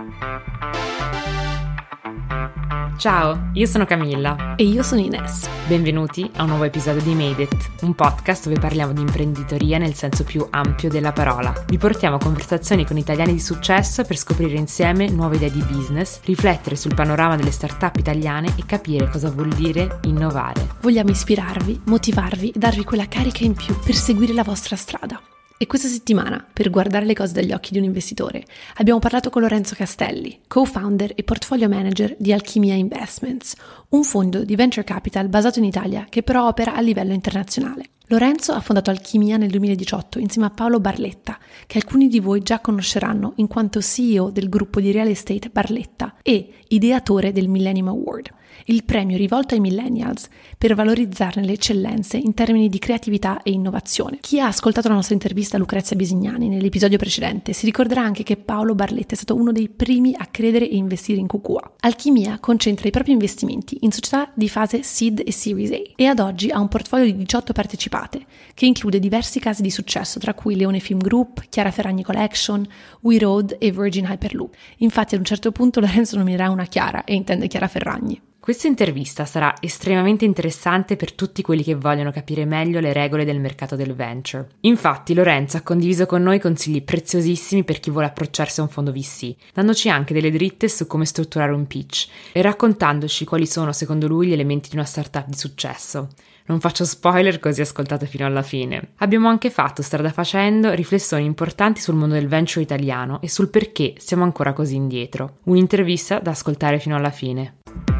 Ciao, io sono Camilla. E io sono Ines. Benvenuti a un nuovo episodio di Made It, un podcast dove parliamo di imprenditoria nel senso più ampio della parola. Vi portiamo conversazioni con italiani di successo per scoprire insieme nuove idee di business, riflettere sul panorama delle start-up italiane e capire cosa vuol dire innovare. Vogliamo ispirarvi, motivarvi e darvi quella carica in più per seguire la vostra strada. E questa settimana, per guardare le cose dagli occhi di un investitore, abbiamo parlato con Lorenzo Castelli, co-founder e portfolio manager di Alchimia Investments, un fondo di venture capital basato in Italia che però opera a livello internazionale. Lorenzo ha fondato Alchimia nel 2018 insieme a Paolo Barletta, che alcuni di voi già conosceranno in quanto CEO del gruppo di real estate Barletta e ideatore del Millennium Award, il premio rivolto ai millennials per valorizzarne le eccellenze in termini di creatività e innovazione. Chi ha ascoltato la nostra intervista a Lucrezia Bisignani nell'episodio precedente si ricorderà anche che Paolo Barletta è stato uno dei primi a credere e investire in QQA. Alchimia concentra i propri investimenti in società di fase Seed e Series A e ad oggi ha un portfolio di 18 partecipate che include diversi casi di successo tra cui Leone Film Group, Chiara Ferragni Collection, We Road e Virgin Hyperloop. Infatti ad un certo punto Lorenzo nominerà una Chiara e intende Chiara Ferragni. Questa intervista sarà estremamente interessante per tutti quelli che vogliono capire meglio le regole del mercato del venture. Infatti Lorenzo ha condiviso con noi consigli preziosissimi per chi vuole approcciarsi a un fondo VC, dandoci anche delle dritte su come strutturare un pitch e raccontandoci quali sono secondo lui gli elementi di una startup di successo. Non faccio spoiler, così ascoltate fino alla fine. Abbiamo anche fatto, strada facendo, riflessioni importanti sul mondo del venture italiano e sul perché siamo ancora così indietro. Un'intervista da ascoltare fino alla fine.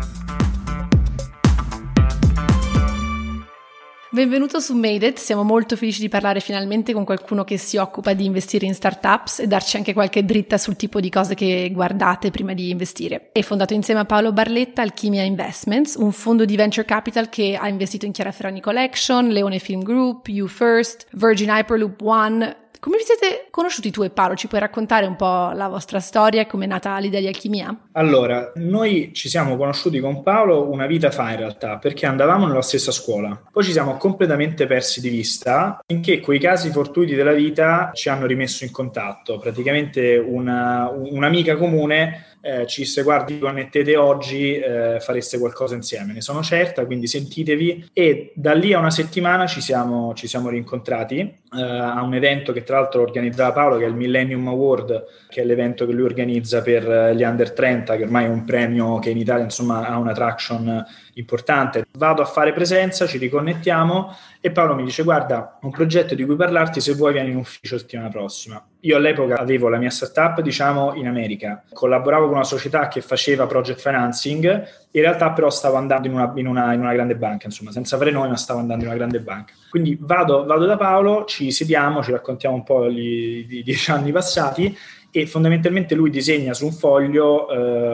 Benvenuto su Made It, siamo molto felici di parlare finalmente con qualcuno che si occupa di investire in startups e darci anche qualche dritta sul tipo di cose che guardate prima di investire. È fondato insieme a Paolo Barletta Alchimia Investments, un fondo di venture capital che ha investito in Chiara Ferragni Collection, Leone Film Group, You First, Virgin Hyperloop One. Come vi siete conosciuti tu e Paolo? Ci puoi raccontare un po' la vostra storia e come è nata l'idea di Alchimia? Allora, noi ci siamo conosciuti con Paolo una vita fa in realtà, perché andavamo nella stessa scuola. Poi ci siamo completamente persi di vista, finché quei casi fortuiti della vita ci hanno rimesso in contatto. Praticamente un'amica comune ci disse: guardi, connettete oggi, fareste qualcosa insieme, ne sono certa, quindi sentitevi. E da lì a una settimana ci siamo rincontrati a un evento che tra l'altro organizzava Paolo, che è il Millennium Award, che è l'evento che lui organizza per gli under 30, che ormai è un premio che in Italia insomma ha una traction importante. Vado a fare presenza, ci riconnettiamo e Paolo mi dice: guarda, ho un progetto di cui parlarti, se vuoi vieni in ufficio settimana prossima. Io all'epoca avevo la mia startup, diciamo, in America, collaboravo con una società che faceva project financing, in realtà però stavo andando in una grande banca, insomma, senza fare noi, ma stavo andando in una grande banca. Quindi vado da Paolo, ci sediamo, ci raccontiamo un po' i 10 anni passati e fondamentalmente lui disegna su un foglio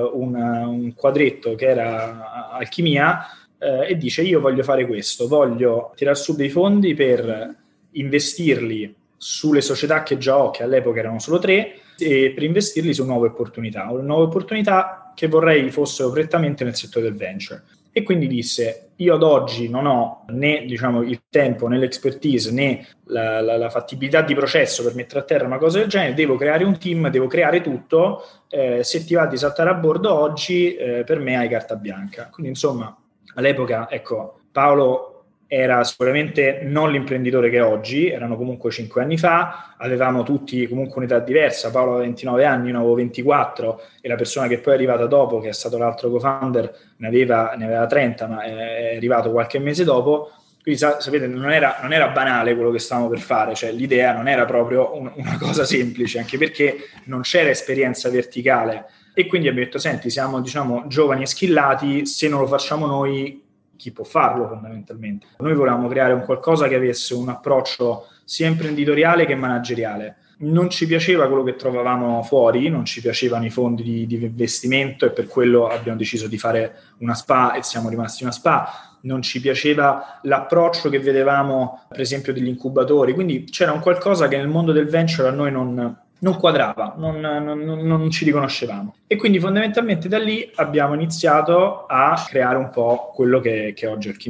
un quadretto che era Alchimia e dice: io voglio fare questo, voglio tirar su dei fondi per investirli sulle società che già ho, che all'epoca erano solo 3, e per investirli su nuove opportunità che vorrei fossero prettamente nel settore del venture. E quindi disse: io ad oggi non ho né diciamo il tempo né l'expertise né la fattibilità di processo per mettere a terra una cosa del genere, devo creare un team, devo creare tutto, se ti va di saltare a bordo oggi per me hai carta bianca. Quindi insomma all'epoca, ecco, Paolo era sicuramente non l'imprenditore che è oggi, erano comunque 5 anni fa, avevamo tutti comunque un'età diversa, Paolo aveva 29 anni, io ne avevo 24 e la persona che poi è arrivata dopo, che è stato l'altro co-founder, ne aveva 30, ma è arrivato qualche mese dopo. Quindi sapete, non era banale quello che stavamo per fare, cioè l'idea non era proprio una cosa semplice, anche perché non c'era esperienza verticale e quindi abbiamo detto: senti, siamo diciamo giovani e skillati, se non lo facciamo noi chi può farlo fondamentalmente. Noi volevamo creare un qualcosa che avesse un approccio sia imprenditoriale che manageriale. Non ci piaceva quello che trovavamo fuori, non ci piacevano i fondi di investimento e per quello abbiamo deciso di fare una SPA e siamo rimasti una SPA. Non ci piaceva l'approccio che vedevamo per esempio degli incubatori, quindi c'era un qualcosa che nel mondo del venture a noi non quadrava, non ci riconoscevamo. E quindi fondamentalmente da lì abbiamo iniziato a creare un po' quello che è oggi Alchimia.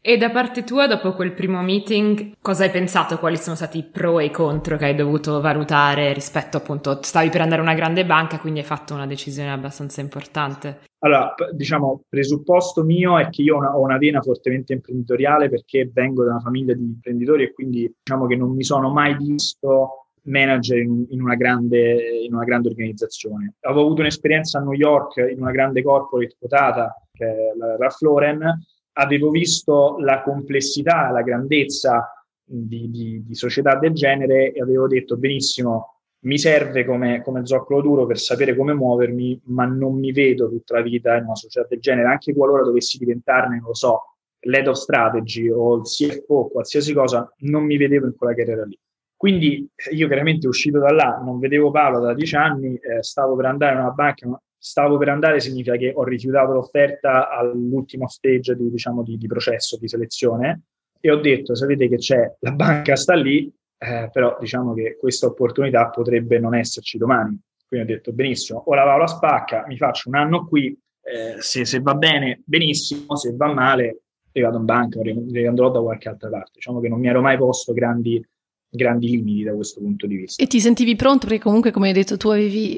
E da parte tua, dopo quel primo meeting, cosa hai pensato? Quali sono stati i pro e i contro che hai dovuto valutare rispetto, appunto, stavi per andare a una grande banca, quindi hai fatto una decisione abbastanza importante? Allora, diciamo, presupposto mio è che io ho una vena fortemente imprenditoriale perché vengo da una famiglia di imprenditori e quindi diciamo che non mi sono mai visto manager in una grande organizzazione. Avevo avuto un'esperienza a New York in una grande corporate quotata, che è la Ralph Lauren. Avevo visto la complessità, la grandezza di società del genere e avevo detto benissimo, mi serve come zoccolo duro per sapere come muovermi, ma non mi vedo tutta la vita in una società del genere, anche qualora dovessi diventarne, non lo so, l'head of strategy o il CFO o qualsiasi cosa, non mi vedevo in quella carriera lì. Quindi io chiaramente uscito da là, non vedevo Paolo da 10 anni, stavo per andare in una banca, ma stavo per andare significa che ho rifiutato l'offerta all'ultimo stage di processo, di selezione, e ho detto, sapete che c'è, la banca sta lì, però diciamo che questa opportunità potrebbe non esserci domani. Quindi ho detto, benissimo, ora vado a Spacca, mi faccio un anno qui, se va bene, benissimo, se va male, vado in banca, andrò da qualche altra parte. Diciamo che non mi ero mai posto grandi limiti da questo punto di vista. E ti sentivi pronto? Perché comunque, come hai detto, tu avevi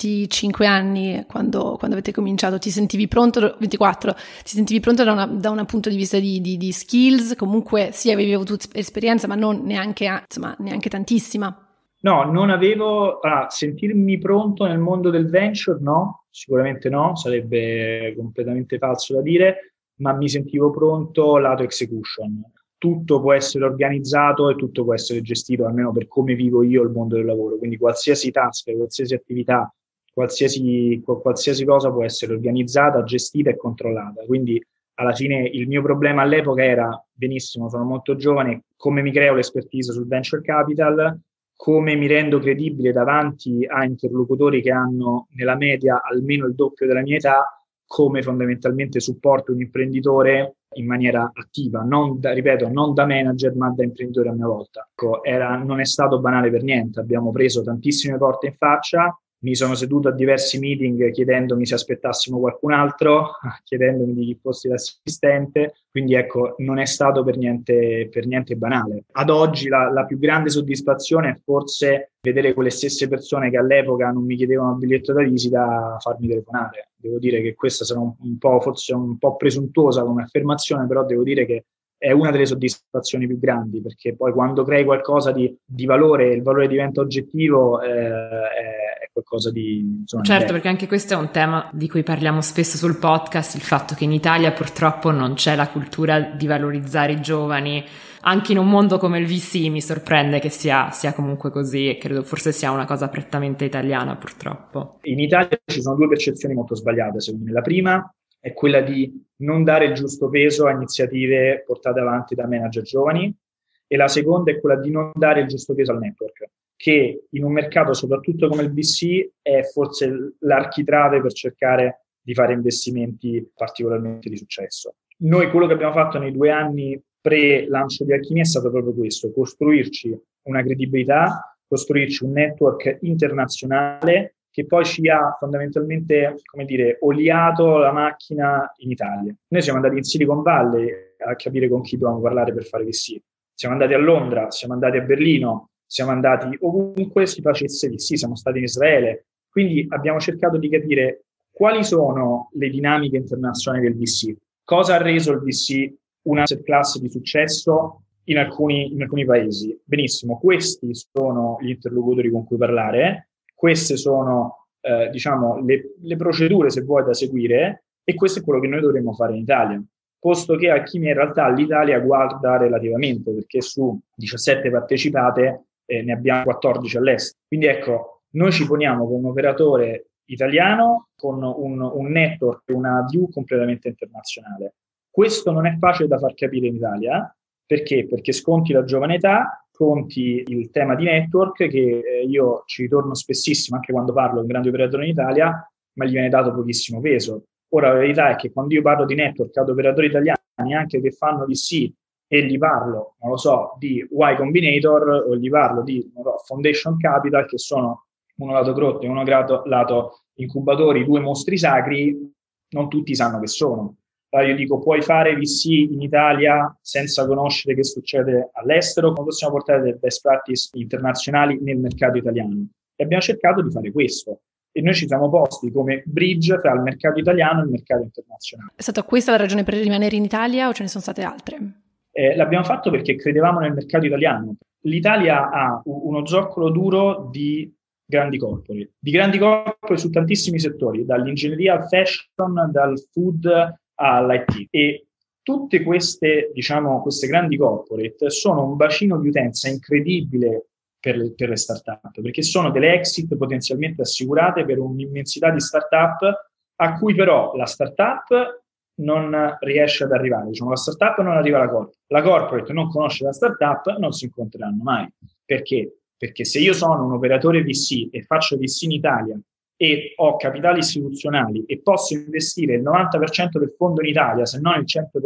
25 anni quando avete cominciato, ti sentivi pronto, 24, ti sentivi pronto da un punto di vista di skills, comunque sì, avevi avuto esperienza, ma non neanche tantissima. No, non avevo, sentirmi pronto nel mondo del venture, no, sicuramente no, sarebbe completamente falso da dire, ma mi sentivo pronto lato execution. Tutto può essere organizzato e tutto può essere gestito, almeno per come vivo io il mondo del lavoro. Quindi qualsiasi task, qualsiasi attività, qualsiasi cosa può essere organizzata, gestita e controllata. Quindi alla fine il mio problema all'epoca era, benissimo, sono molto giovane, come mi creo l'espertise sul venture capital, come mi rendo credibile davanti a interlocutori che hanno nella media almeno il doppio della mia età, come fondamentalmente supporto un imprenditore in maniera attiva, non da manager, ma da imprenditore a mia volta. Ecco, non è stato banale per niente, abbiamo preso tantissime porte in faccia, mi sono seduto a diversi meeting chiedendomi se aspettassimo qualcun altro, chiedendomi di chi fossi l'assistente, quindi ecco, non è stato per niente banale. Ad oggi la più grande soddisfazione è forse vedere quelle stesse persone che all'epoca non mi chiedevano il biglietto da visita farmi telefonare. Devo dire che questa sarà forse un po' presuntuosa come affermazione, però devo dire che è una delle soddisfazioni più grandi, perché poi quando crei qualcosa di valore, il valore diventa oggettivo, è qualcosa di... Insomma, certo, perché anche questo è un tema di cui parliamo spesso sul podcast, il fatto che in Italia purtroppo non c'è la cultura di valorizzare i giovani. Anche in un mondo come il VC mi sorprende che sia comunque così, e credo forse sia una cosa prettamente italiana, purtroppo. In Italia ci sono due percezioni molto sbagliate, secondo me. La prima è quella di non dare il giusto peso a iniziative portate avanti da manager giovani, e la seconda è quella di non dare il giusto peso al network, che in un mercato soprattutto come il VC è forse l'architrave per cercare di fare investimenti particolarmente di successo. Noi quello che abbiamo fatto nei 2 anni pre-lancio di Alchimia è stato proprio questo, costruirci una credibilità, costruirci un network internazionale che poi ci ha fondamentalmente, come dire, oliato la macchina in Italia. Noi siamo andati in Silicon Valley a capire con chi dovevamo parlare per fare VC. Siamo andati a Londra, siamo andati a Berlino, siamo andati ovunque si facesse VC, siamo stati in Israele. Quindi abbiamo cercato di capire quali sono le dinamiche internazionali del VC, cosa ha reso il VC una asset class di successo in alcuni paesi. Benissimo, questi sono gli interlocutori con cui parlare, queste sono le procedure, se vuoi, da seguire, e questo è quello che noi dovremmo fare in Italia. Posto che Alchimia in realtà l'Italia guarda relativamente, perché su 17 partecipate ne abbiamo 14 all'estero. Quindi ecco, noi ci poniamo con un operatore italiano, con un network, una view completamente internazionale. Questo non è facile da far capire in Italia, perché? Perché sconti la giovane età, conti il tema di network, che io ci ritorno spessissimo anche quando parlo con grandi operatori in Italia, ma gli viene dato pochissimo peso. Ora la verità è che quando io parlo di network ad operatori italiani, anche che fanno VC, e gli parlo, non lo so, di Y Combinator o gli parlo di Foundation Capital, che sono uno lato growth e uno lato incubatori, 2 mostri sacri, non tutti sanno che sono. Allora io dico, puoi fare VC in Italia senza conoscere che succede all'estero, come possiamo portare delle best practice internazionali nel mercato italiano? E abbiamo cercato di fare questo. E noi ci siamo posti come bridge tra il mercato italiano e il mercato internazionale. È stata questa la ragione per rimanere in Italia o ce ne sono state altre? L'abbiamo fatto perché credevamo nel mercato italiano. L'Italia ha uno zoccolo duro di grandi corporate su tantissimi settori, dall'ingegneria al fashion, dal food all'IT. E tutte queste, queste grandi corporate sono un bacino di utenza incredibile per le start-up, perché sono delle exit potenzialmente assicurate per un'immensità di start-up a cui però la start-up non riesce ad arrivare. La start-up non arriva alla corporate. La corporate non conosce la start-up, non si incontreranno mai. Perché? Perché se io sono un operatore VC e faccio VC in Italia e ho capitali istituzionali e posso investire il 90% del fondo in Italia, se non il 100%,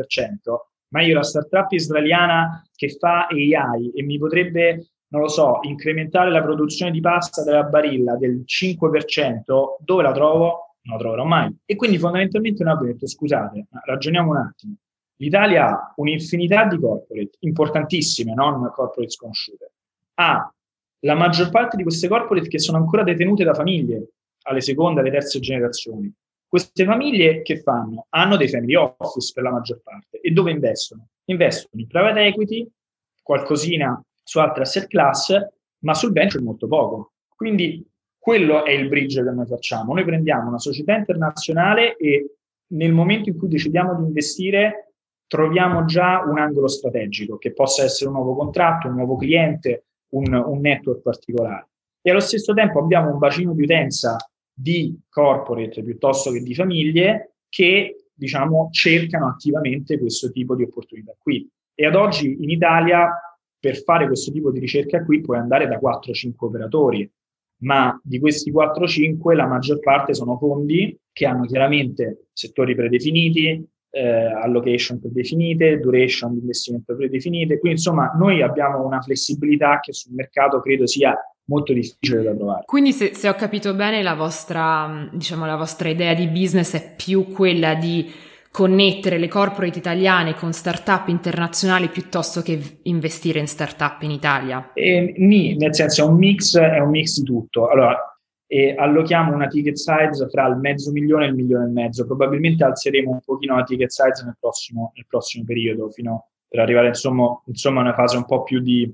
ma io la startup israeliana che fa AI e mi potrebbe, non lo so, incrementare la produzione di pasta della Barilla del 5%, dove la trovo? Non la troverò mai. E quindi fondamentalmente noi abbiamo detto, scusate, ragioniamo un attimo. L'Italia ha un'infinità di corporate, importantissime, non corporate sconosciute. Ha la maggior parte di queste corporate che sono ancora detenute da famiglie, alle seconde, alle terze generazioni. Queste famiglie che fanno? Hanno dei family office per la maggior parte. E dove investono? Investono in private equity, qualcosina su altre asset class, ma sul venture molto poco. Quindi quello è il bridge che noi facciamo. Noi prendiamo una società internazionale e nel momento in cui decidiamo di investire troviamo già un angolo strategico, che possa essere un nuovo contratto, un nuovo cliente, un network particolare. E allo stesso tempo abbiamo un bacino di utenza di corporate piuttosto che di famiglie che, cercano attivamente questo tipo di opportunità qui. E ad oggi in Italia per fare questo tipo di ricerca qui puoi andare da 4-5 operatori, ma di questi 4-5 la maggior parte sono fondi che hanno chiaramente settori predefiniti, allocation predefinite, duration di investimento predefinite. Quindi insomma noi abbiamo una flessibilità che sul mercato credo sia molto difficile da trovare. Quindi se ho capito bene la vostra idea di business è più quella di connettere le corporate italiane con startup internazionali piuttosto che investire in startup in Italia? Nel senso è un mix di tutto. Allora, allochiamo una ticket size fra il $500,000 e il $1,5 milioni. Probabilmente alzeremo un pochino la ticket size nel prossimo periodo, fino per arrivare insomma a una fase un po' più di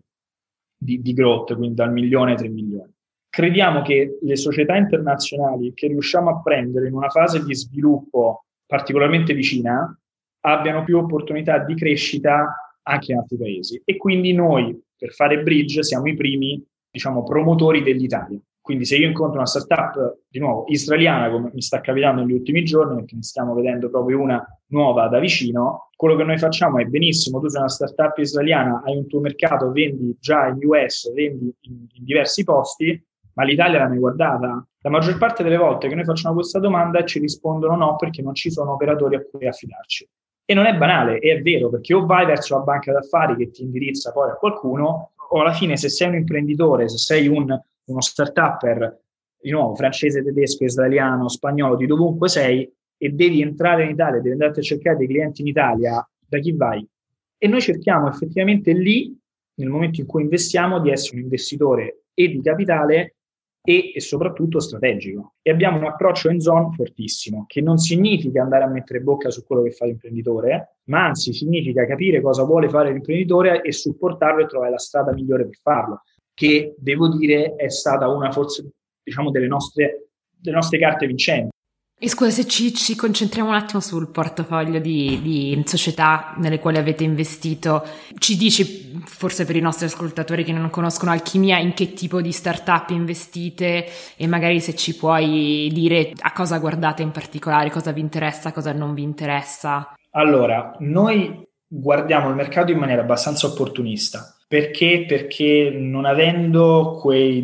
growth, quindi dal $1 milione ai $3 milioni. Crediamo che le società internazionali che riusciamo a prendere in una fase di sviluppo particolarmente vicina abbiano più opportunità di crescita anche in altri paesi. E quindi noi, per fare bridge, siamo i primi, promotori dell'Italia. Quindi se io incontro una startup, di nuovo, israeliana, come mi sta capitando negli ultimi giorni, perché ne stiamo vedendo proprio una nuova da vicino, quello che noi facciamo è benissimo, tu sei una startup israeliana, hai un tuo mercato, vendi già in US, vendi in diversi posti, ma l'Italia l'hai mai guardata? La maggior parte delle volte che noi facciamo questa domanda ci rispondono no, perché non ci sono operatori a cui affidarci. E non è banale, è vero, perché o vai verso la banca d'affari che ti indirizza poi a qualcuno, o alla fine se sei un imprenditore, se sei uno startupper, di nuovo, francese, tedesco, israeliano, spagnolo, di dovunque sei, e devi entrare in Italia, devi andare a cercare dei clienti in Italia, da chi vai? E noi cerchiamo effettivamente lì, nel momento in cui investiamo, di essere un investitore e di capitale e soprattutto strategico. E abbiamo un approccio hands-on fortissimo, che non significa andare a mettere bocca su quello che fa l'imprenditore, ma anzi significa capire cosa vuole fare l'imprenditore e supportarlo e trovare la strada migliore per farlo, che devo dire è stata una forse, delle nostre carte vincenti. E scusa, se ci concentriamo un attimo sul portafoglio di società nelle quali avete investito, ci dici, forse per i nostri ascoltatori che non conoscono Alchimia, in che tipo di startup investite e magari se ci puoi dire a cosa guardate in particolare, cosa vi interessa, cosa non vi interessa? Allora, noi guardiamo il mercato in maniera abbastanza opportunista. Perché? Perché non avendo quei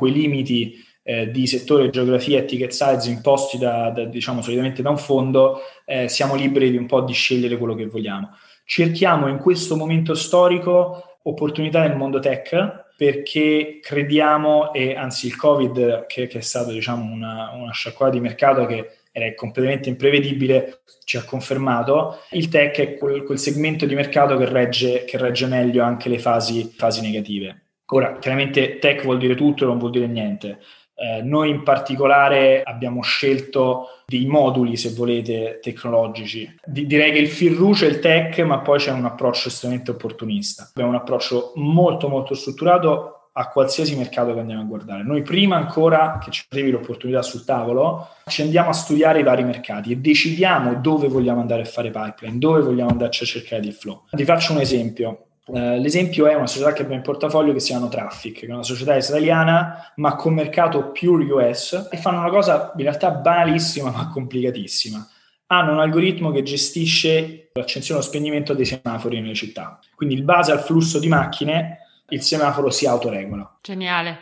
limiti di settore, geografia e ticket size imposti solitamente da un fondo, siamo liberi di un po' di scegliere quello che vogliamo. Cerchiamo in questo momento storico opportunità nel mondo tech, perché crediamo, e anzi il Covid, che è stato diciamo una sciacquata di mercato che era completamente imprevedibile, ci ha confermato, il tech è quel segmento di mercato che regge meglio anche le fasi negative. Ora, chiaramente tech vuol dire tutto e non vuol dire niente. Noi in particolare abbiamo scelto dei moduli, se volete, tecnologici. Direi che il fil rouge è il tech, ma poi c'è un approccio estremamente opportunista. Abbiamo un approccio molto molto strutturato a qualsiasi mercato che andiamo a guardare. Noi prima ancora che ci arrivi l'opportunità sul tavolo, ci andiamo a studiare i vari mercati e decidiamo dove vogliamo andare a fare pipeline, dove vogliamo andarci a cercare di flow. Vi faccio un esempio. L'esempio è una società che abbiamo in portafoglio che si chiama Traffic, che è una società israeliana ma con mercato pure US, e fanno una cosa in realtà banalissima ma complicatissima. Hanno un algoritmo che gestisce l'accensione e lo spegnimento dei semafori nelle città. Quindi in base al flusso di macchine il semaforo si autoregola. Geniale.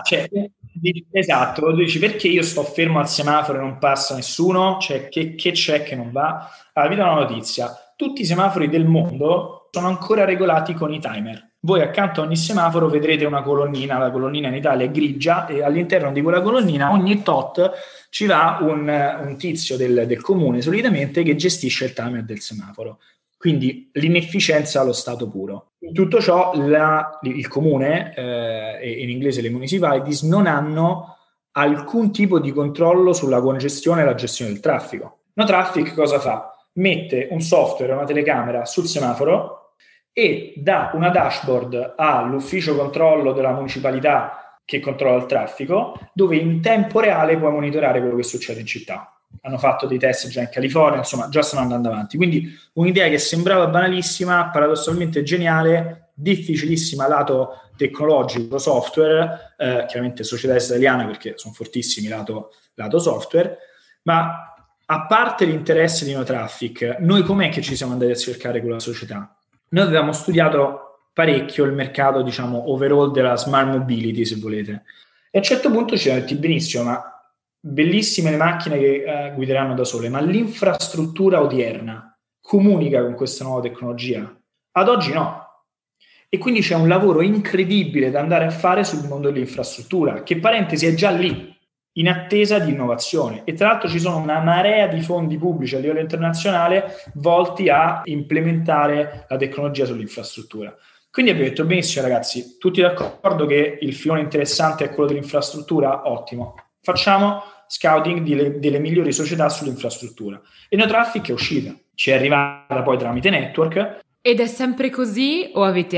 Esatto, dici perché io sto fermo al semaforo e non passa nessuno? Cioè che c'è che non va? Allora vi do una notizia: tutti i semafori del mondo sono ancora regolati con i timer. Voi accanto a ogni semaforo vedrete una colonnina, la colonnina in Italia è grigia, e all'interno di quella colonnina ogni tot ci va un tizio del comune solitamente che gestisce il timer del semaforo. Quindi l'inefficienza allo stato puro. In tutto ciò il comune, e in inglese le municipalities, non hanno alcun tipo di controllo sulla congestione e la gestione del traffico. No Traffic cosa fa? Mette un software, una telecamera sul semaforo e dà una dashboard all'ufficio controllo della municipalità che controlla il traffico, dove in tempo reale puoi monitorare quello che succede in città. Hanno fatto dei test già in California, insomma già stanno andando avanti. Quindi un'idea che sembrava banalissima, paradossalmente geniale, difficilissima lato tecnologico, software, chiaramente società israeliana perché sono fortissimi lato software, ma a parte l'interesse di No Traffic, noi com'è che ci siamo andati a cercare quella società? Noi avevamo studiato parecchio il mercato, diciamo, overall della smart mobility, se volete. E a un certo punto ci siamo detti, benissimo, ma bellissime le macchine che guideranno da sole, ma l'infrastruttura odierna comunica con questa nuova tecnologia? Ad oggi no. E quindi c'è un lavoro incredibile da andare a fare sul mondo dell'infrastruttura, che parentesi è già lì, in attesa di innovazione, e tra l'altro ci sono una marea di fondi pubblici a livello internazionale volti a implementare la tecnologia sull'infrastruttura. Quindi abbiamo detto benissimo ragazzi, tutti d'accordo che il filone interessante è quello dell'infrastruttura? Ottimo, facciamo scouting delle migliori società sull'infrastruttura, e No Traffic è uscita, ci è arrivata poi tramite network. Ed è sempre così o avete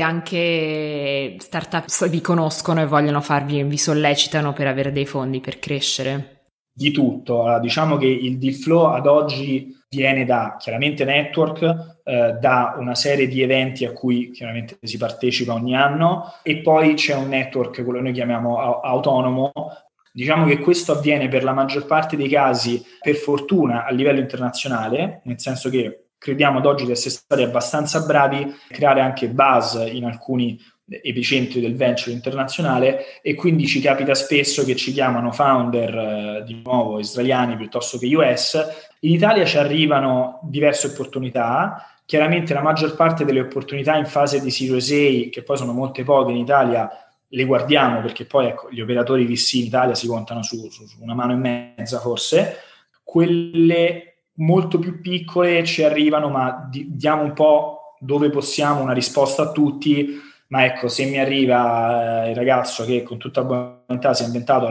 anche startup che vi conoscono e vogliono vi sollecitano per avere dei fondi per crescere? Di tutto. Allora, diciamo che il deal flow ad oggi viene da chiaramente network, da una serie di eventi a cui chiaramente si partecipa ogni anno, e poi c'è un network, quello che noi chiamiamo autonomo. Diciamo che questo avviene per la maggior parte dei casi, per fortuna, a livello internazionale, nel senso che crediamo ad oggi di essere stati abbastanza bravi a creare anche buzz in alcuni epicentri del venture internazionale, e quindi ci capita spesso che ci chiamano founder di nuovo israeliani piuttosto che US. In Italia ci arrivano diverse opportunità, chiaramente la maggior parte delle opportunità in fase di Series A, che poi sono molte poche in Italia, le guardiamo perché poi ecco, gli operatori VC in Italia si contano su una mano e mezza forse. Quelle molto più piccole ci arrivano, ma diamo un po' dove possiamo una risposta a tutti. Ma ecco, se mi arriva il ragazzo che con tutta bontà si è inventato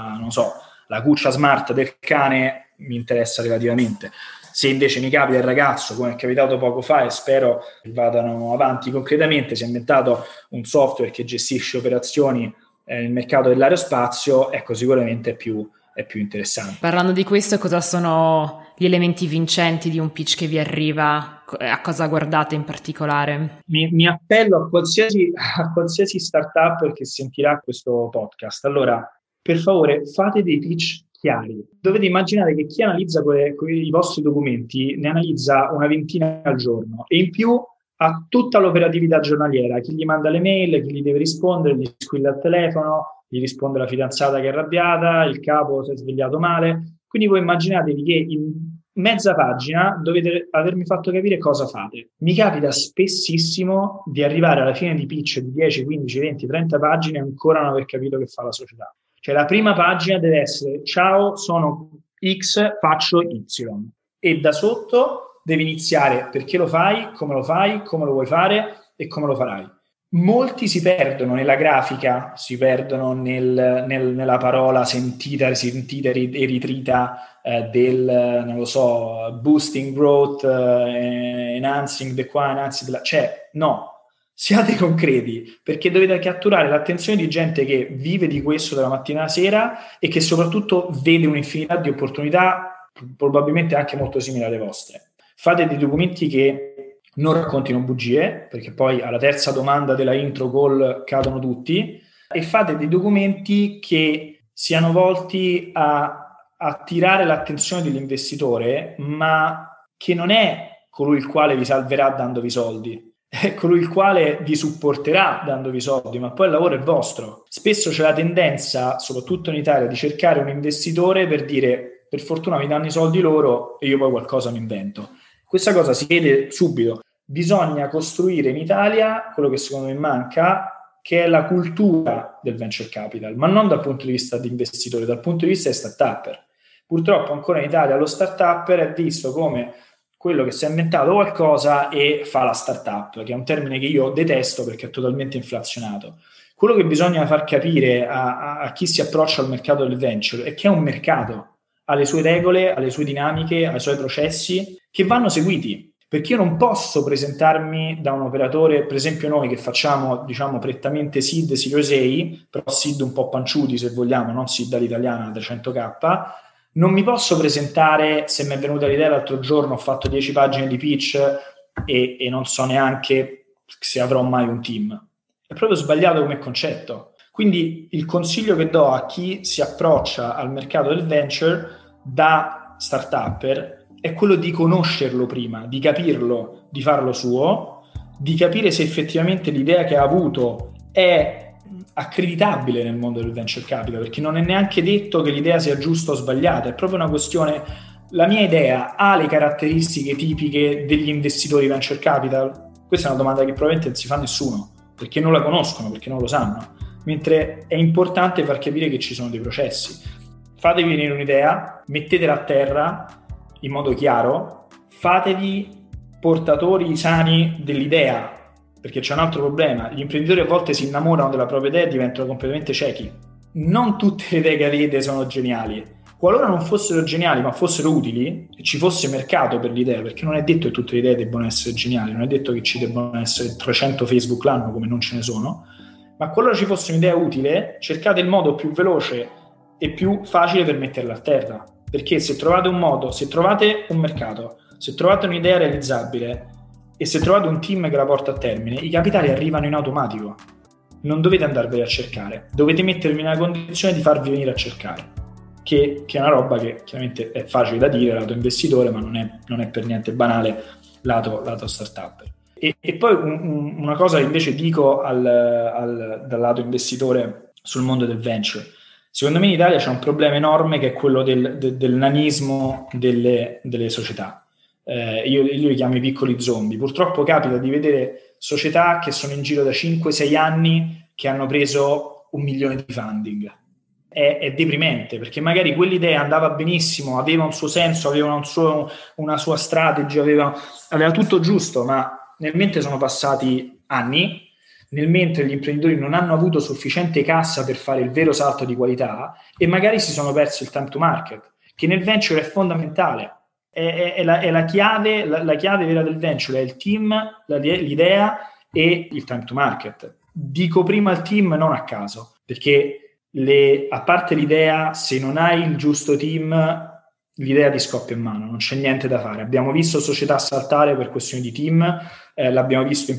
la cuccia smart del cane, mi interessa relativamente. Se invece mi capita il ragazzo, come è capitato poco fa e spero che vadano avanti concretamente, si è inventato un software che gestisce operazioni nel mercato dell'aerospazio, ecco, sicuramente è più interessante. Parlando di questo, cosa sono gli elementi vincenti di un pitch che vi arriva? A cosa guardate in particolare? Mi appello a qualsiasi startup che sentirà questo podcast. Allora, per favore, fate dei pitch chiari. Dovete immaginare che chi analizza i vostri documenti ne analizza una ventina al giorno, e in più ha tutta l'operatività giornaliera, chi gli manda le mail, chi gli deve rispondere, gli squilla il telefono, gli risponde la fidanzata che è arrabbiata, il capo si è svegliato male. Quindi voi immaginatevi che mezza pagina dovete avermi fatto capire cosa fate. Mi capita spessissimo di arrivare alla fine di pitch di 10, 15, 20, 30 pagine e ancora non aver capito che fa la società. Cioè la prima pagina deve essere: ciao, sono X, faccio Y. E da sotto devi iniziare perché lo fai, come lo vuoi fare e come lo farai. Molti si perdono nella grafica, si perdono nella parola sentita e ritrita del, non lo so, boosting growth, enhancing the qua, enhancing the là. Cioè, no, siate concreti, perché dovete catturare l'attenzione di gente che vive di questo dalla mattina alla sera e che soprattutto vede un'infinità di opportunità, probabilmente anche molto simili alle vostre. Fate dei documenti che non raccontino bugie, perché poi alla terza domanda della intro call cadono tutti, e fate dei documenti che siano volti a attirare l'attenzione dell'investitore, ma che non è colui il quale vi salverà dandovi soldi, è colui il quale vi supporterà dandovi soldi, ma poi il lavoro è vostro. Spesso c'è la tendenza, soprattutto in Italia, di cercare un investitore per dire: per fortuna mi danno i soldi loro e io poi qualcosa mi invento. Questa cosa si vede subito. Bisogna costruire in Italia quello che secondo me manca, che è la cultura del venture capital, ma non dal punto di vista di investitore, dal punto di vista di start-upper. Purtroppo ancora in Italia lo start-upper è visto come quello che si è inventato qualcosa e fa la start-up, che è un termine che io detesto perché è totalmente inflazionato. Quello che bisogna far capire a chi si approccia al mercato del venture è che è un mercato, ha le sue regole, ha le sue dinamiche, ha i suoi processi che vanno seguiti. Perché io non posso presentarmi da un operatore, per esempio noi che facciamo, diciamo, prettamente seed, Series A, però seed un po' panciuti se vogliamo, non seed all'italiana 300k, non mi posso presentare, se mi è venuta l'idea l'altro giorno, ho fatto 10 pagine di pitch e non so neanche se avrò mai un team. È proprio sbagliato come concetto. Quindi il consiglio che do a chi si approccia al mercato del venture da start-upper è quello di conoscerlo prima, di capirlo, di farlo suo, di capire se effettivamente l'idea che ha avuto è accreditabile nel mondo del venture capital, perché non è neanche detto che l'idea sia giusta o sbagliata, è proprio una questione: la mia idea ha le caratteristiche tipiche degli investitori venture capital? Questa è una domanda che probabilmente non si fa nessuno, perché non la conoscono, perché non lo sanno, mentre è importante far capire che ci sono dei processi. Fatevi venire un'idea, mettetela a terra in modo chiaro, fatevi portatori sani dell'idea, perché c'è un altro problema: gli imprenditori a volte si innamorano della propria idea e diventano completamente ciechi. Non tutte le idee che avete sono geniali. Qualora non fossero geniali ma fossero utili e ci fosse mercato per l'idea, perché non è detto che tutte le idee debbano essere geniali, non è detto che ci debbano essere 300 Facebook l'anno, come non ce ne sono, ma qualora ci fosse un'idea utile, cercate il modo più veloce e più facile per metterla a terra. Perché se trovate un modo, se trovate un mercato, se trovate un'idea realizzabile e se trovate un team che la porta a termine, i capitali arrivano in automatico. Non dovete andarveli a cercare, dovete mettervi nella condizione di farvi venire a cercare, che è una roba che chiaramente è facile da dire lato investitore, ma non è per niente banale lato startup. E poi una cosa che invece dico dal lato investitore sul mondo del venture. Secondo me in Italia c'è un problema enorme che è quello del nanismo delle società. Io li chiamo i piccoli zombie. Purtroppo capita di vedere società che sono in giro da 5-6 anni che hanno preso 1 milione di funding. È deprimente, perché magari quell'idea andava benissimo, aveva un suo senso, aveva una sua strategy, aveva tutto giusto, ma nel mentre sono passati anni, nel mentre gli imprenditori non hanno avuto sufficiente cassa per fare il vero salto di qualità e magari si sono persi il time to market, che nel venture è fondamentale. È la chiave vera del venture, è il team, l'idea e il time to market. Dico prima il team non a caso, perché a parte l'idea, se non hai il giusto team, l'idea ti scoppia in mano, non c'è niente da fare. Abbiamo visto società saltare per questioni di team, l'abbiamo visto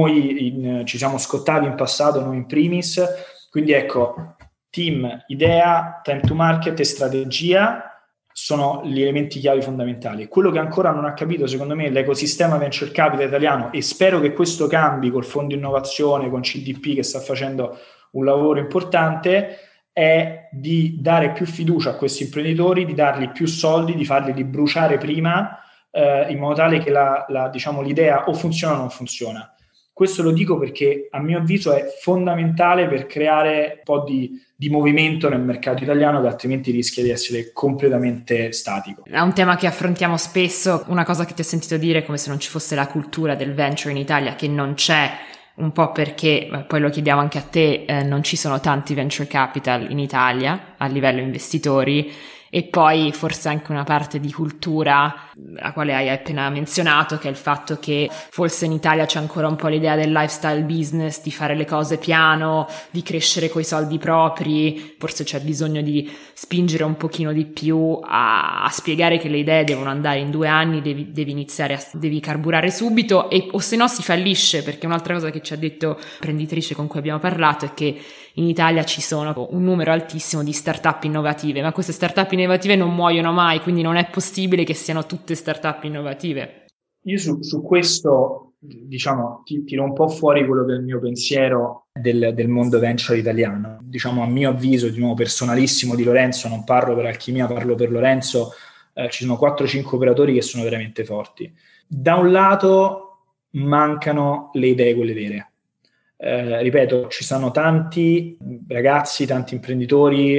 noi, ci siamo scottati in passato, noi in primis. Quindi ecco, team, idea, time to market e strategia sono gli elementi chiavi fondamentali. Quello che ancora non ha capito, secondo me, l'ecosistema venture capital italiano, e spero che questo cambi col fondo innovazione, con CDP che sta facendo un lavoro importante, è di dare più fiducia a questi imprenditori, di dargli più soldi, di farli bruciare prima, in modo tale che diciamo, l'idea o funziona o non funziona. Questo lo dico perché a mio avviso è fondamentale per creare un po' di movimento nel mercato italiano, che altrimenti rischia di essere completamente statico. È un tema che affrontiamo spesso. Una cosa che ti ho sentito dire è come se non ci fosse la cultura del venture in Italia, che non c'è, un po' perché, poi lo chiediamo anche a te, non ci sono tanti venture capital in Italia a livello investitori, e poi forse anche una parte di cultura, la quale hai appena menzionato, che è il fatto che forse in Italia c'è ancora un po' l'idea del lifestyle business, di fare le cose piano, di crescere coi soldi propri. Forse c'è bisogno di spingere un pochino di più a spiegare che le idee devono andare in 2 anni, devi carburare subito, o se no si fallisce, perché un'altra cosa che ci ha detto l'imprenditrice con cui abbiamo parlato è che in Italia ci sono un numero altissimo di startup innovative, ma queste startup innovative non muoiono mai, quindi non è possibile che siano tutte startup innovative. Io su questo, diciamo, tiro un po' fuori quello che è il mio pensiero del mondo venture italiano. Diciamo, a mio avviso, di nuovo personalissimo di Lorenzo, non parlo per Alchimia, parlo per Lorenzo, ci sono 4-5 operatori che sono veramente forti. Da un lato mancano le idee, quelle vere. Ripeto, ci sono tanti ragazzi, tanti imprenditori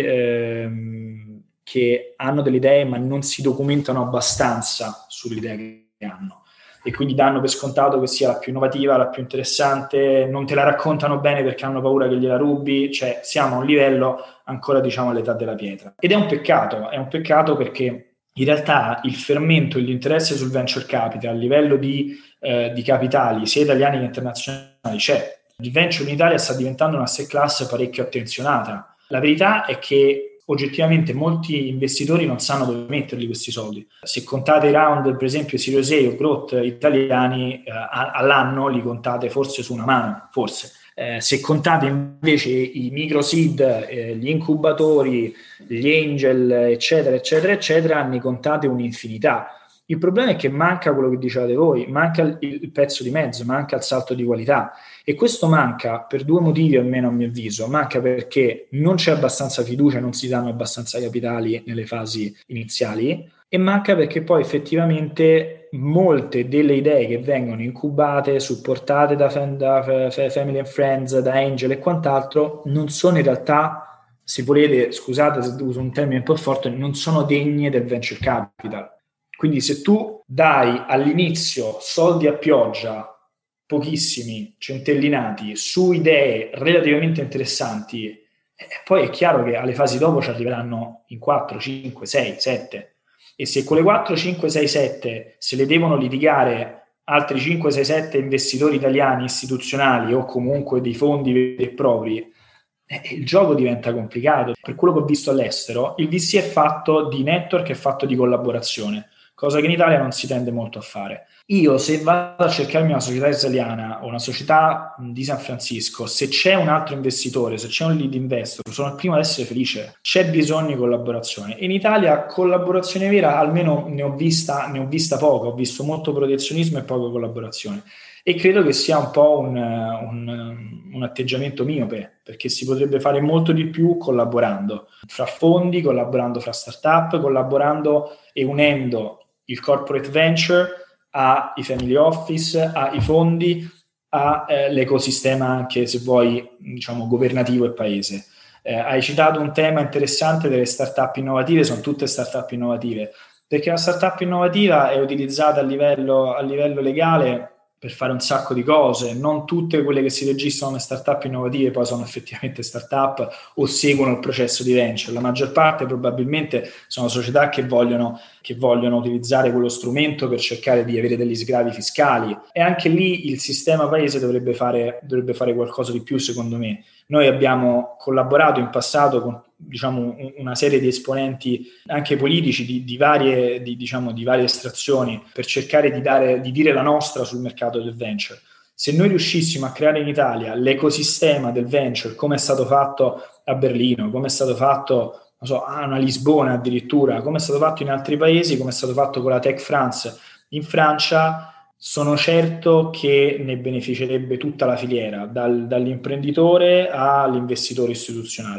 che hanno delle idee ma non si documentano abbastanza sull'idea che hanno, e quindi danno per scontato che sia la più innovativa, la più interessante, non te la raccontano bene perché hanno paura che gliela rubi. Cioè siamo a un livello ancora, diciamo, all'età della pietra, ed è un peccato perché in realtà il fermento e l'interesse sul venture capital a livello di capitali sia italiani che internazionali c'è. Il venture in Italia sta diventando una asset class parecchio attenzionata. La verità è che oggettivamente molti investitori non sanno dove metterli questi soldi. Se contate i round, per esempio Series A o Growth italiani, all'anno li contate forse su una mano, forse. Se contate invece i micro seed, gli incubatori, gli angel, eccetera, eccetera, eccetera, ne contate un'infinità. Il problema è che manca quello che dicevate voi, manca il pezzo di mezzo, manca il salto di qualità, e questo manca per 2 motivi, almeno a mio avviso. Manca perché non c'è abbastanza fiducia, non si danno abbastanza capitali nelle fasi iniziali, e manca perché poi effettivamente molte delle idee che vengono incubate, supportate da family and friends, da angel e quant'altro, non sono in realtà, se volete, scusate se uso un termine un po' forte, non sono degne del venture capital. Quindi se tu dai all'inizio soldi a pioggia, pochissimi, centellinati, su idee relativamente interessanti, poi è chiaro che alle fasi dopo ci arriveranno in 4, 5, 6, 7. E se quelle 4, 5, 6, 7 se le devono litigare altri 5, 6, 7 investitori italiani istituzionali o comunque dei fondi veri e propri, il gioco diventa complicato. Per quello che ho visto all'estero, il VC è fatto di network, è fatto di collaborazione, cosa che in Italia non si tende molto a fare. Io, se vado a cercarmi una società israeliana o una società di San Francisco, se c'è un altro investitore, se c'è un lead investor, sono il primo ad essere felice. C'è bisogno di collaborazione. In Italia collaborazione vera, almeno ne ho vista poco, ho visto molto protezionismo e poca collaborazione. E credo che sia un po' un atteggiamento miope, perché si potrebbe fare molto di più collaborando fra fondi, collaborando fra startup, collaborando e unendo il corporate venture ai family office, ai fondi, all'ecosistema anche, se vuoi, diciamo, governativo e paese. Hai citato un tema interessante delle startup innovative. Sono tutte startup innovative, perché una startup innovativa è utilizzata a livello legale per fare un sacco di cose. Non tutte quelle che si registrano come startup innovative poi sono effettivamente startup o seguono il processo di venture. La maggior parte probabilmente sono società che vogliono utilizzare quello strumento per cercare di avere degli sgravi fiscali, e anche lì il sistema paese dovrebbe fare qualcosa di più, secondo me. Noi abbiamo collaborato in passato con, diciamo, una serie di esponenti anche politici di varie estrazioni per cercare di dire la nostra sul mercato del venture. Se noi riuscissimo a creare in Italia l'ecosistema del venture, come è stato fatto a Berlino, come è stato fatto, non so, a Lisbona addirittura, come è stato fatto in altri paesi, come è stato fatto con la Tech France in Francia, sono certo che ne beneficerebbe tutta la filiera, dall'imprenditore all'investitore istituzionale.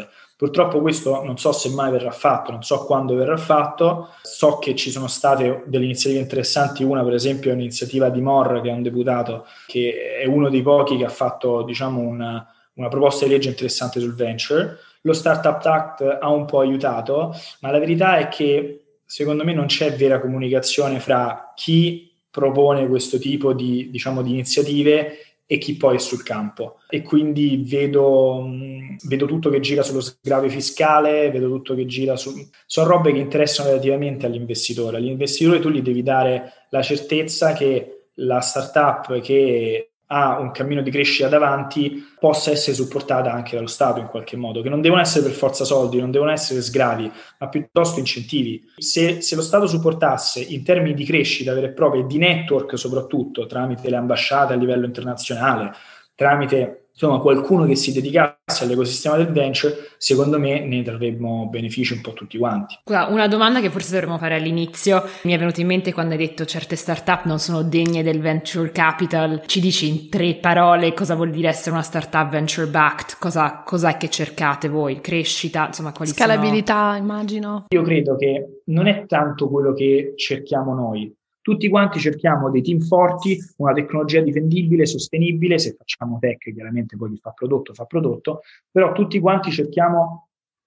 Purtroppo questo non so se mai verrà fatto, non so quando verrà fatto. So che ci sono state delle iniziative interessanti, una per esempio è un'iniziativa di Mor, che è un deputato, che è uno dei pochi che ha fatto, diciamo, una proposta di legge interessante sul venture. Lo Startup Act ha un po' aiutato, ma la verità è che secondo me non c'è vera comunicazione fra chi propone questo tipo di, diciamo, di iniziative e chi poi è sul campo, e quindi vedo tutto che gira sullo sgravio fiscale, vedo tutto che gira sono robe che interessano relativamente all'investitore. All'investitore tu gli devi dare la certezza che la startup che ha un cammino di crescita davanti possa essere supportata anche dallo Stato in qualche modo, che non devono essere per forza soldi, non devono essere sgravi, ma piuttosto incentivi. Se lo Stato supportasse in termini di crescita vera e propria e di network, soprattutto tramite le ambasciate a livello internazionale, tramite insomma qualcuno che si dedicasse all'ecosistema del venture, secondo me ne trarremmo benefici un po' tutti quanti. Una domanda che forse dovremmo fare all'inizio mi è venuta in mente quando hai detto certe startup non sono degne del venture capital. Ci dici in 3 parole cosa vuol dire essere una startup venture backed? Cos'è che cercate voi? Crescita? Insomma, quali scalabilità, immagino. Io credo che non è tanto quello che cerchiamo noi. Tutti quanti cerchiamo dei team forti, una tecnologia difendibile, sostenibile. Se facciamo tech, chiaramente poi chi fa prodotto, però tutti quanti cerchiamo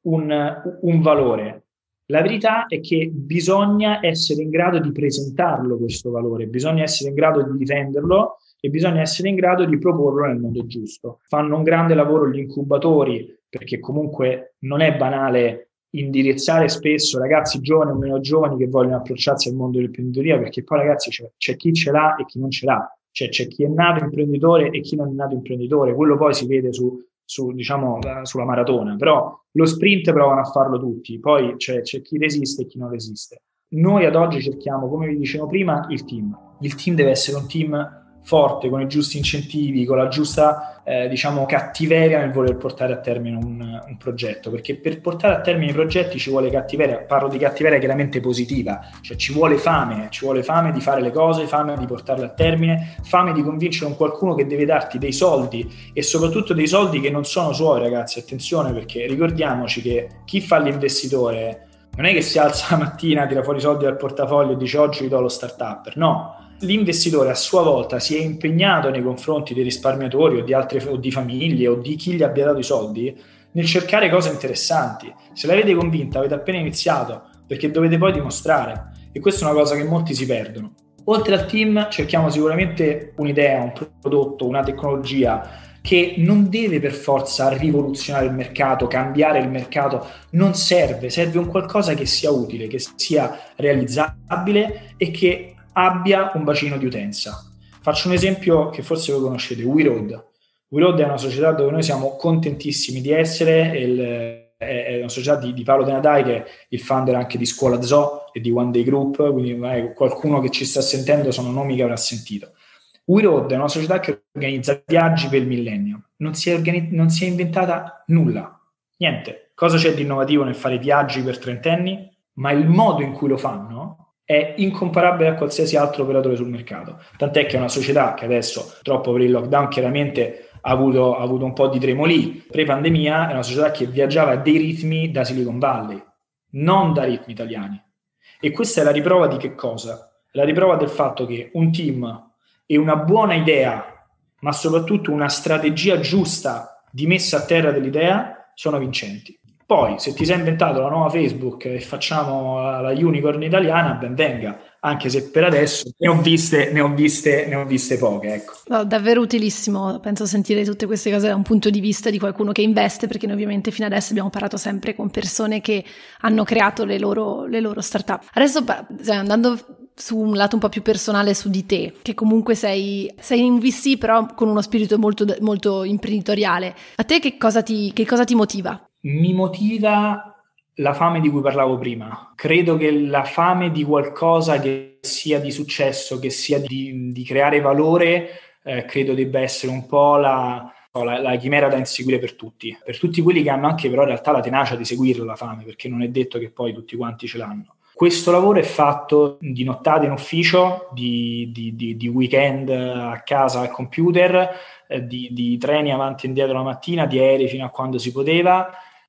un valore. La verità è che bisogna essere in grado di presentarlo questo valore, bisogna essere in grado di difenderlo e bisogna essere in grado di proporlo nel modo giusto. Fanno un grande lavoro gli incubatori, perché comunque non è banale indirizzare spesso ragazzi giovani o meno giovani che vogliono approcciarsi al mondo dell'imprenditoria, perché poi ragazzi c'è chi ce l'ha e chi non ce l'ha, cioè c'è chi è nato imprenditore e chi non è nato imprenditore. Quello poi si vede diciamo sulla maratona, però lo sprint provano a farlo tutti, poi c'è chi resiste e chi non resiste. Noi ad oggi cerchiamo, come vi dicevo prima, il team deve essere un team forte, con i giusti incentivi, con la giusta diciamo cattiveria nel voler portare a termine un progetto, perché per portare a termine i progetti ci vuole cattiveria. Parlo di cattiveria chiaramente positiva, cioè ci vuole fame di fare le cose, fame di portarle a termine, fame di convincere un qualcuno che deve darti dei soldi, e soprattutto dei soldi che non sono suoi, ragazzi, attenzione, perché ricordiamoci che chi fa l'investitore non è che si alza la mattina, tira fuori i soldi dal portafoglio e dice oggi vi do lo startup, no. L'investitore a sua volta si è impegnato nei confronti dei risparmiatori o di famiglie o di chi gli abbia dato i soldi nel cercare cose interessanti. Se l'avete convinta, avete appena iniziato, perché dovete poi dimostrare, e questa è una cosa che molti si perdono. Oltre al team cerchiamo sicuramente un'idea, un prodotto, una tecnologia che non deve per forza rivoluzionare il mercato, cambiare il mercato, non serve un qualcosa che sia utile, che sia realizzabile e che abbia un bacino di utenza. Faccio un esempio che forse voi conoscete, WeRoad. WeRoad è una società dove noi siamo contentissimi di essere, è una società di Paolo De Nadai, che è il founder anche di Scuola Zoo e di One Day Group, quindi qualcuno che ci sta sentendo sono nomi che avrà sentito. WeRoad è una società che organizza viaggi per il millennio, non si è inventata nulla, niente. Cosa c'è di innovativo nel fare viaggi per trentenni? Ma il modo in cui lo fanno è incomparabile a qualsiasi altro operatore sul mercato, tant'è che è una società che adesso, purtroppo per il lockdown, chiaramente ha avuto un po' di tremolì. Pre-pandemia è una società che viaggiava a dei ritmi da Silicon Valley, non da ritmi italiani, e questa è la riprova di che cosa? La riprova del fatto che un team e una buona idea, ma soprattutto una strategia giusta di messa a terra dell'idea, sono vincenti. Poi, se ti sei inventato la nuova Facebook e facciamo la unicorn italiana, ben venga, anche se per adesso ne ho viste poche, ecco. No, davvero utilissimo, penso sentire tutte queste cose da un punto di vista di qualcuno che investe, perché noi ovviamente fino adesso abbiamo parlato sempre con persone che hanno creato le loro startup. Adesso andando su un lato un po' più personale su di te, che comunque sei in VC però con uno spirito molto, molto imprenditoriale, a te che cosa ti motiva? Mi motiva la fame di cui parlavo prima. Credo che la fame di qualcosa che sia di successo, che sia di creare valore, credo debba essere un po' la chimera da inseguire per tutti quelli che hanno anche però in realtà la tenacia di seguirla la fame, perché non è detto che poi tutti quanti ce l'hanno. Questo lavoro è fatto di nottate in ufficio, di weekend a casa al computer, di treni avanti e indietro la mattina, di aerei fino a quando si poteva.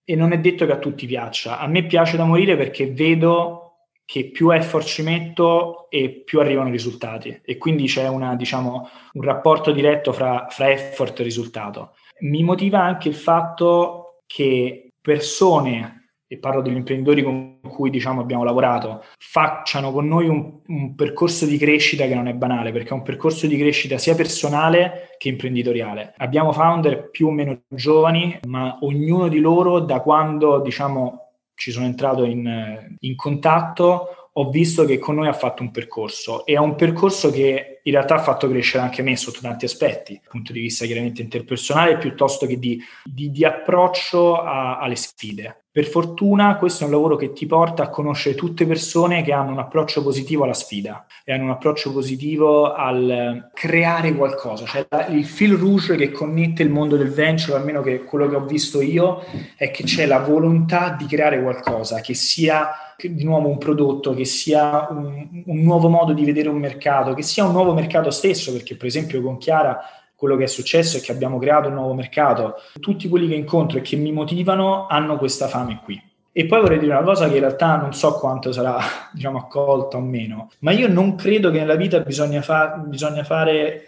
e non è detto che a tutti piaccia. A me piace da morire perché vedo che più effort ci metto e più arrivano i risultati, e quindi c'è un rapporto diretto fra effort e risultato. Mi motiva anche il fatto che persone, e parlo degli imprenditori con cui abbiamo lavorato, facciano con noi un percorso di crescita che non è banale, perché è un percorso di crescita sia personale che imprenditoriale. Abbiamo founder più o meno giovani, ma ognuno di loro, da quando ci sono entrato in contatto, ho visto che con noi ha fatto un percorso, e è un percorso che in realtà ha fatto crescere anche me sotto tanti aspetti, dal punto di vista chiaramente interpersonale, piuttosto che di approccio alle sfide. Per fortuna questo è un lavoro che ti porta a conoscere tutte persone che hanno un approccio positivo alla sfida e hanno un approccio positivo al creare qualcosa. Cioè il fil rouge che connette il mondo del venture, almeno che quello che ho visto io, è che c'è la volontà di creare qualcosa, che sia di nuovo un prodotto, che sia un nuovo modo di vedere un mercato, che sia un nuovo mercato stesso, perché per esempio con Chiara quello che è successo è che abbiamo creato un nuovo mercato. Tutti quelli che incontro e che mi motivano hanno questa fame qui. E poi vorrei dire una cosa che in realtà non so quanto sarà accolta o meno, ma io non credo che nella vita bisogna fare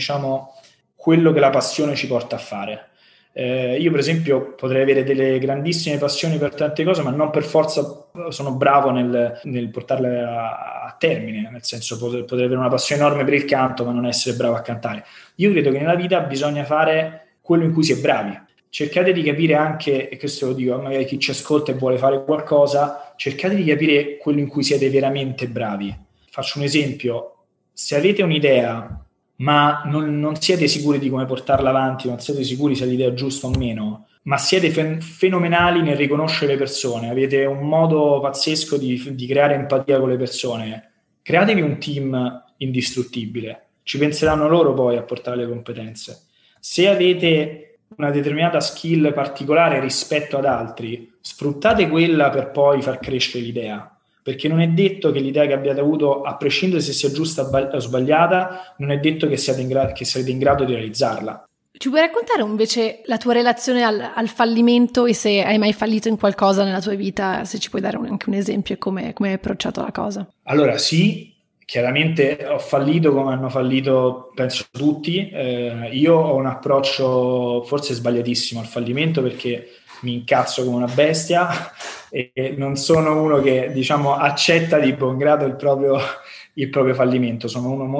quello che la passione ci porta a fare. Io per esempio potrei avere delle grandissime passioni per tante cose, ma non per forza sono bravo nel portarle a termine, nel senso potrei avere una passione enorme per il canto ma non essere bravo a cantare. Io credo che nella vita bisogna fare quello in cui si è bravi. Cercate di capire anche, e questo lo dico magari chi ci ascolta e vuole fare qualcosa, cercate di capire quello in cui siete veramente bravi. Faccio un esempio: se avete un'idea ma non siete sicuri di come portarla avanti, non siete sicuri se è l'idea giusta o meno, ma siete fenomenali nel riconoscere le persone, avete un modo pazzesco di creare empatia con le persone, createvi un team indistruttibile, ci penseranno loro poi a portare le competenze. Se avete una determinata skill particolare rispetto ad altri, sfruttate quella per poi far crescere l'idea. Perché non è detto che l'idea che abbiate avuto, a prescindere se sia giusta o sbagliata, non è detto che siate in grado di realizzarla. Ci puoi raccontare invece la tua relazione al fallimento, e se hai mai fallito in qualcosa nella tua vita, se ci puoi dare anche un esempio e come hai approcciato la cosa? Allora sì, chiaramente ho fallito come hanno fallito penso tutti. Io ho un approccio forse sbagliatissimo al fallimento, perché mi incazzo come una bestia e non sono uno che accetta di buon grado il proprio fallimento. Sono uno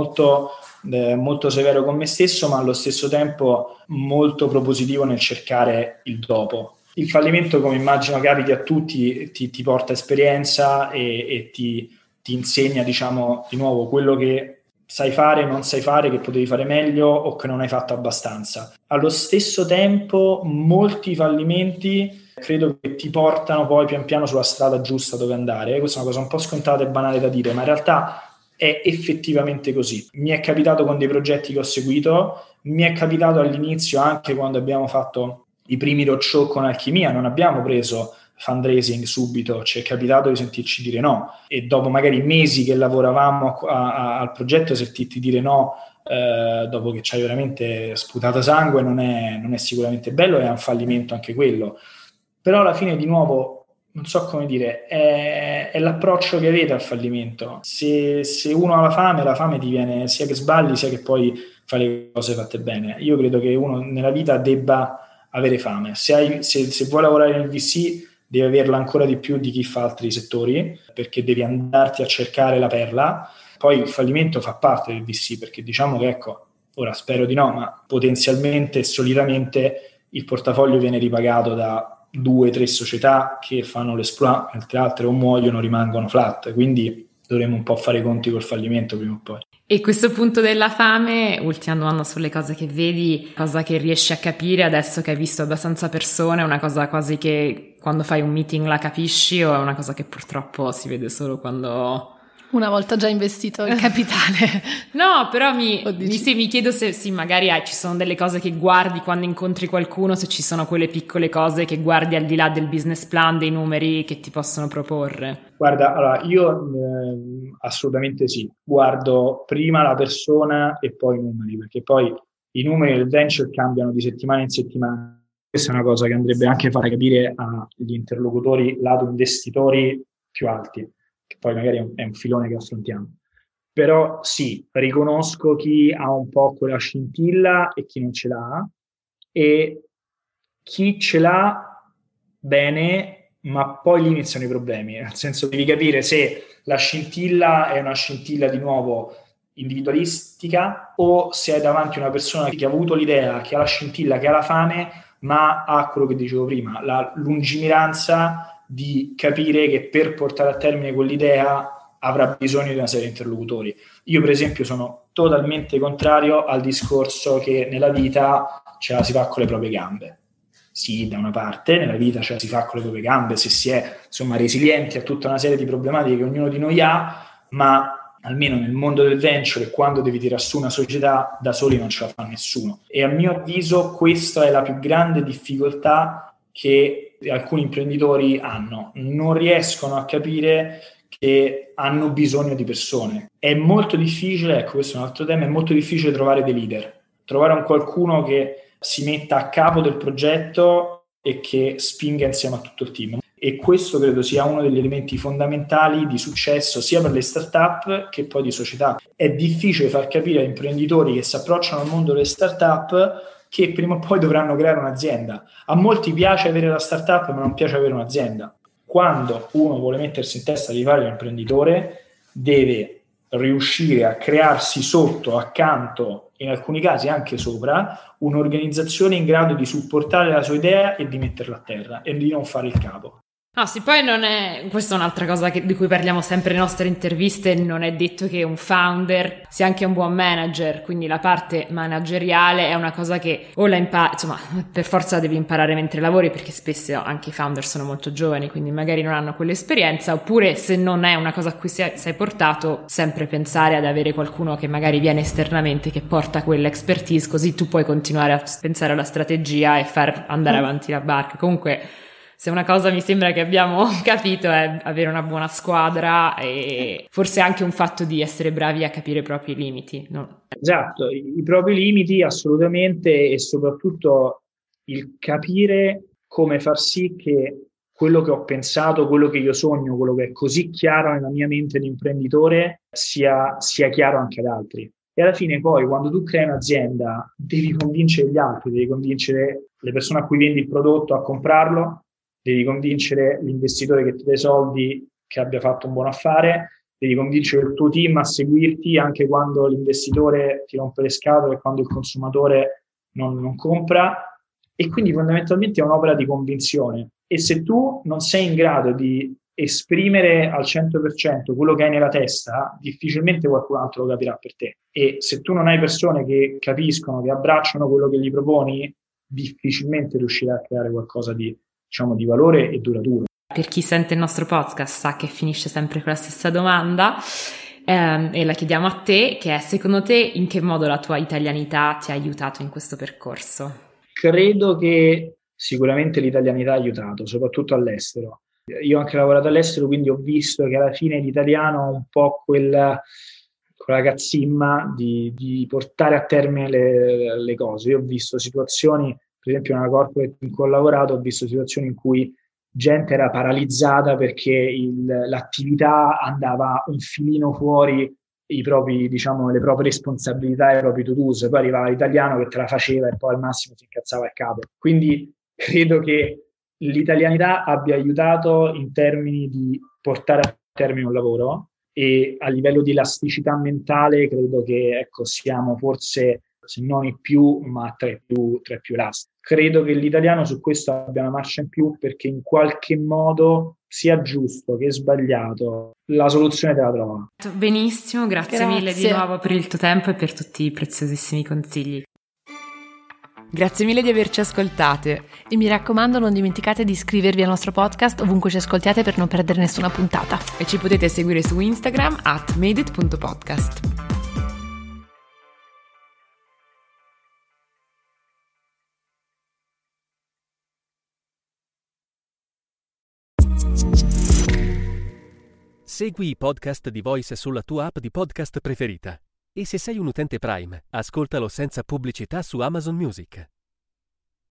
molto severo con me stesso, ma allo stesso tempo molto propositivo nel cercare il dopo. Il fallimento, come immagino capiti a tutti, ti porta esperienza e ti insegna di nuovo quello che sai fare, non sai fare, che potevi fare meglio o che non hai fatto abbastanza. Allo stesso tempo molti fallimenti credo che ti portano poi pian piano sulla strada giusta dove andare. Questa è una cosa un po' scontata e banale da dire, ma in realtà è effettivamente così. Mi è capitato con dei progetti che ho seguito, mi è capitato all'inizio anche quando abbiamo fatto i primi roadshow con Alchimia, non abbiamo preso fundraising subito, ci è capitato di sentirci dire no, e dopo magari mesi che lavoravamo al progetto sentirti dire no dopo che ci hai veramente sputato sangue non è sicuramente bello, è un fallimento anche quello. Però alla fine, di nuovo, non so come dire, è l'approccio che avete al fallimento. Se uno ha la fame ti viene sia che sbagli sia che poi fai le cose fatte bene. Io credo che uno nella vita debba avere fame. Se vuoi lavorare nel VC devi averla ancora di più di chi fa altri settori, perché devi andarti a cercare la perla. Poi il fallimento fa parte del VC, perché che ora spero di no, ma potenzialmente e solitamente il portafoglio viene ripagato da 2-3 società che fanno l'esploit, mentre altre o muoiono o rimangono flat, quindi dovremmo un po' fare i conti col fallimento prima o poi. E questo punto della fame, ultima domanda sulle cose che vedi, cosa che riesci a capire adesso che hai visto abbastanza persone, una cosa quasi che quando fai un meeting la capisci, o è una cosa che purtroppo si vede solo quando... Una volta già investito il capitale. No, però mi chiedo se sì, magari ci sono delle cose che guardi quando incontri qualcuno, se ci sono quelle piccole cose che guardi al di là del business plan, dei numeri che ti possono proporre. Guarda, allora io assolutamente sì, guardo prima la persona e poi i numeri, perché poi i numeri del venture cambiano di settimana in settimana, Questa è una cosa che andrebbe anche fatta capire agli interlocutori lato investitori più alti, che poi magari è un filone che affrontiamo. Però sì, riconosco chi ha un po' quella scintilla e chi non ce l'ha, e chi ce l'ha bene, ma poi lì iniziano i problemi, nel senso devi capire se la scintilla è una scintilla di nuovo individualistica o se hai davanti una persona che ha avuto l'idea, che ha la scintilla, che ha la fame, ma ha quello che dicevo prima, la lungimiranza di capire che per portare a termine quell'idea avrà bisogno di una serie di interlocutori. Io per esempio sono totalmente contrario al discorso che nella vita ce la si fa con le proprie gambe. Sì, da una parte nella vita ce la si fa con le proprie gambe se si è insomma resilienti a tutta una serie di problematiche che ognuno di noi ha, ma almeno nel mondo del venture, quando devi tirare su una società, da soli non ce la fa nessuno. E a mio avviso questa è la più grande difficoltà che alcuni imprenditori hanno. Non riescono a capire che hanno bisogno di persone. È molto difficile, ecco, questo è un altro tema, è molto difficile trovare dei leader, trovare un qualcuno che si metta a capo del progetto e che spinga insieme a tutto il team. E questo credo sia uno degli elementi fondamentali di successo sia per le startup che poi di società. È difficile far capire agli imprenditori che si approcciano al mondo delle startup che prima o poi dovranno creare un'azienda. A molti piace avere la startup, ma non piace avere un'azienda. Quando uno vuole mettersi in testa di fare l'imprenditore, deve riuscire a crearsi sotto, accanto, in alcuni casi anche sopra, un'organizzazione in grado di supportare la sua idea e di metterla a terra e di non fare il capo. No, sì, poi non è, questa è un'altra cosa di cui parliamo sempre nelle nostre interviste, non è detto che un founder sia anche un buon manager, quindi la parte manageriale è una cosa che o la impari, insomma, per forza devi imparare mentre lavori, perché spesso anche i founder sono molto giovani, quindi magari non hanno quell'esperienza, oppure se non è una cosa a cui sei portato, sempre pensare ad avere qualcuno che magari viene esternamente, che porta quell'expertise, così tu puoi continuare a pensare alla strategia e far andare avanti la barca. Comunque, se una cosa mi sembra che abbiamo capito è avere una buona squadra e forse anche un fatto di essere bravi a capire i propri limiti, no? Esatto, i propri limiti assolutamente, e soprattutto il capire come far sì che quello che ho pensato, quello che io sogno, quello che è così chiaro nella mia mente di imprenditore sia chiaro anche ad altri. E alla fine poi quando tu crei un'azienda devi convincere gli altri, devi convincere le persone a cui vendi il prodotto a comprarlo, devi convincere l'investitore che ti dà i soldi che abbia fatto un buon affare, devi convincere il tuo team a seguirti anche quando l'investitore ti rompe le scatole e quando il consumatore non compra, e quindi fondamentalmente è un'opera di convinzione. E se tu non sei in grado di esprimere al 100% quello che hai nella testa, difficilmente qualcun altro lo capirà per te. E se tu non hai persone che capiscono, che abbracciano quello che gli proponi, difficilmente riuscirai a creare qualcosa di valore e duraturo. Per chi sente il nostro podcast sa che finisce sempre con la stessa domanda e la chiediamo a te, che è: secondo te in che modo la tua italianità ti ha aiutato in questo percorso? Credo che sicuramente l'italianità ha aiutato, soprattutto all'estero. Io ho anche lavorato all'estero, quindi ho visto che alla fine l'italiano ha un po' quella cazzimma di portare a termine le cose. Io ho visto situazioni, per esempio nella corporate in cui ho lavorato, ho visto situazioni in cui gente era paralizzata perché l'attività andava un filino fuori le proprie responsabilità, i propri to-dos. Poi arrivava l'italiano che te la faceva e poi al massimo si incazzava il capo. Quindi credo che l'italianità abbia aiutato in termini di portare a termine un lavoro, e a livello di elasticità mentale credo che siamo forse, se non i più, ma tra i più elastici. Credo che l'italiano su questo abbia una marcia in più, perché in qualche modo, sia giusto che sbagliato, la soluzione te la trova. Benissimo, grazie mille di nuovo per il tuo tempo e per tutti i preziosissimi consigli. Grazie mille di averci ascoltate. E mi raccomando, non dimenticate di iscrivervi al nostro podcast ovunque ci ascoltiate per non perdere nessuna puntata. E ci potete seguire su Instagram @madeit.podcast. Segui i podcast di Voice sulla tua app di podcast preferita. E se sei un utente Prime, ascoltalo senza pubblicità su Amazon Music.